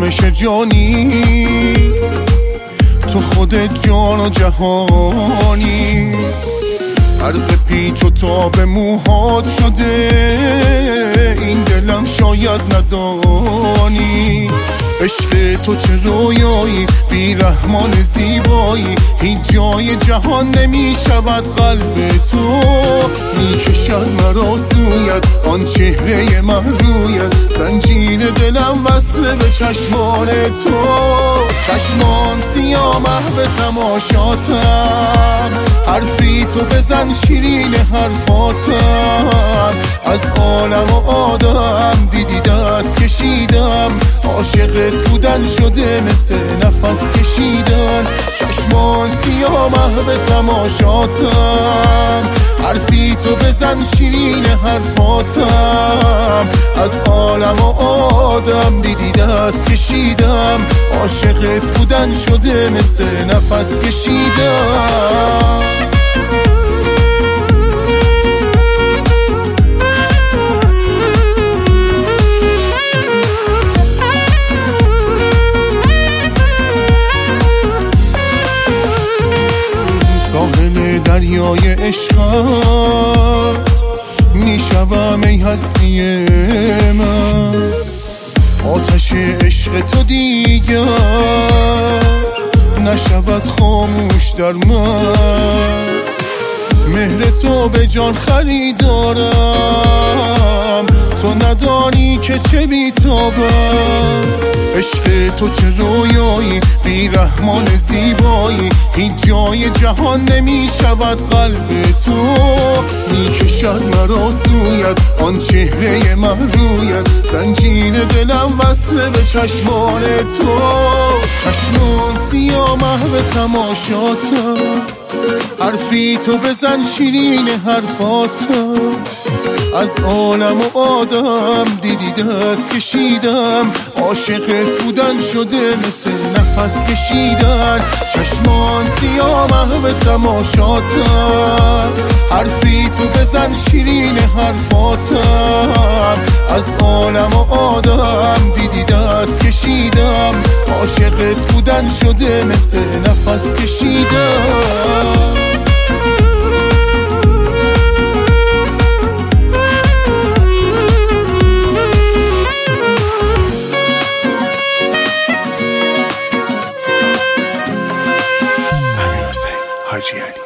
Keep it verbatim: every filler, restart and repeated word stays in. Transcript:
آرامش جانی، تو خودت جان و جهانی. غرق پیچ و تاب موهات شده، این دلم شاید ندانی. عشق تو چه رویایی، بی رحمان زیبایی، هیچ جای جهان نمی شود قلب تو. می کشد مرا سویت آن چهره محرویت، زنجیر دلم وصله به چشمان تو. چشمان سیاه محو تماشاتم، حرفی تو بزن شیرین حرفاتم. از عالم و آدم دیدی دست کشیدم، عاشقت بودن شده مثل نفس کشیدن. چشمان سیاه محو تماشاتم، حرفی تو بزن شیرین حرفاتم. از عالم و آدم دیدی دست کشیدم، عاشقت بودن شده مثل نفس کشیدن. ساحل دریای عشقت میشوم ای هستی من، آتش عشق تو دیگر نشود خاموش در من. مهر تو به جان خریدارم، تو ندانی که چه بی‌تابم. عشق تو چه رویایی، بی رحمان زیبایی، هیچ جای جهان نمی شود قلب تو. می کشد مرا سویت آن چهره محرویت، زنجیر دلم وصله به چشمان تو. چشمان سیاه محو تماشاتم، حرفی تو بزن شیرین حرفاتم. از عالم و آدم دیدی دست کشیدم، عاشقت بودن شده مثل نفس کشیدن. چشمان سیاه محو تماشاتم، حرفی تو بزن شیرین حرفاتم. از عالم و آدم دیدی دست کشیدم، عاشقت بودن شده مثل نفس کشیدن. حاجی علی.